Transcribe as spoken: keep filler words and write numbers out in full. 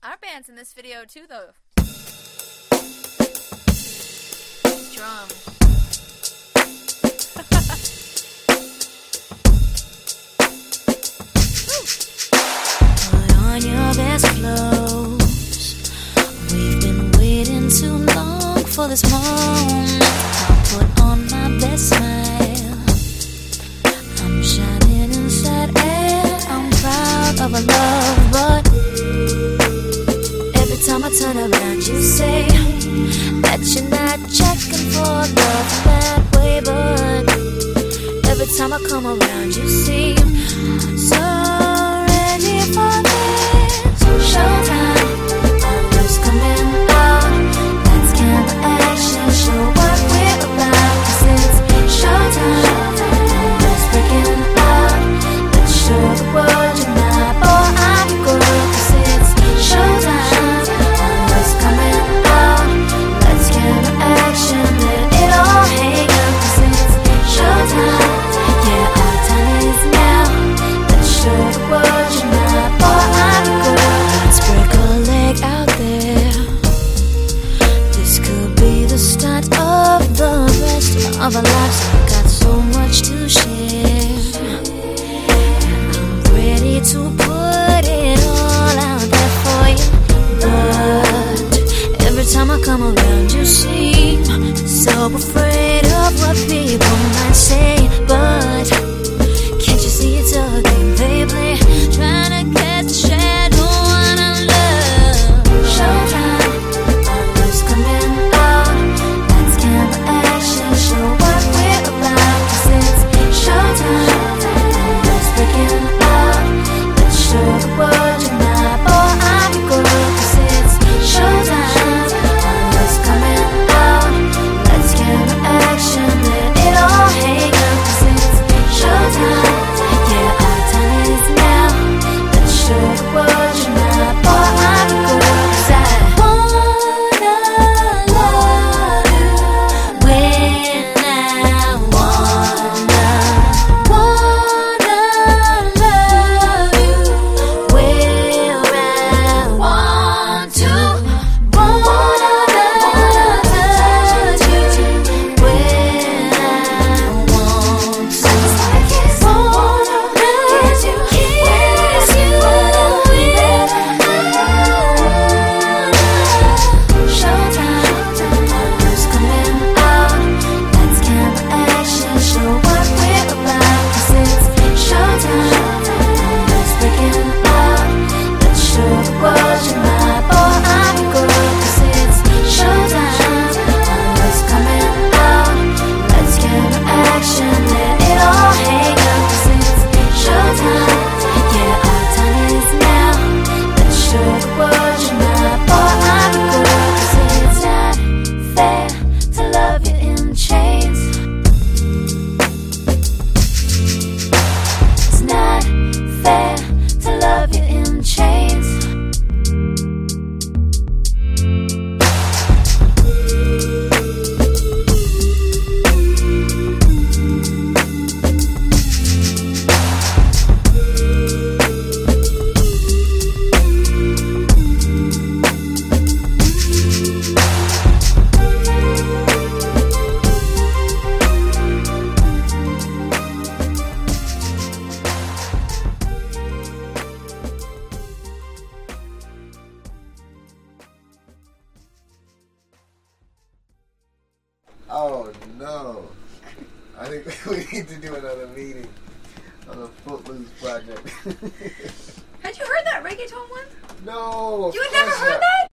Our band's in this video too, though. Drum. Put on your best clothes. We've been waiting too long for this moment. I'll put on my best smile. I'm shining inside and I'm proud of our love, but every time I turn around you say that you're not checking for love that way, but every time I come around you seem so ready for this. Showtime, our love's coming out. That's camera action, show what we're about. 'Cause it's showtime, our love's breaking out. Let's show the world you're not, boy, I'm good. 'Cause it's showtime, our love's coming out. Let's camera action, let it all hang out. 'Cause it's showtime, yeah, our time is now. Let's show the world you're not, boy, I'm good. Let's break a leg out there. This could be the start of the rest of our lives. We've got so much to share. I'm ready to put it all out there for you, but every time I come around you seem so afraid of what people might say. But can't you see it's a game, baby? Trying to catch the shadow on our love. Showtime, our love's coming out. That's camera action, show what we're about. 'Cause it's showtime, our love's breaking out. Let's show the world you're not, boy, I'm good. 'Cause it's showtime, our love's coming out. Let's camera action, let it all hang out. 'Cause it's showtime, yeah, our time is now. Let's show the world you're not, boy, I'm good. 'Cause I wanna love you when I wanna, wanna love you where I want to, wanna touch you when I want to, wanna kiss you, kiss you when I showtime, our love's coming out. That's camera action, show what we're about. 'Cause it's showtime, our love's breaking out. Let's show the world you're not, boy, I'm good. 'Cause it's showtime, our love's coming out. Let's camera action, let it all hang out. 'Cause it's showtime, yeah, our time is now. Let's show the world you're not, boy, I'm good. 'Cause it's not fair to love you in chains. It's not fair to love you in chains. Oh no. I think we need to do another meeting on the Footloose project. Had you heard that reggaeton one? No. of You had never course heard not. that?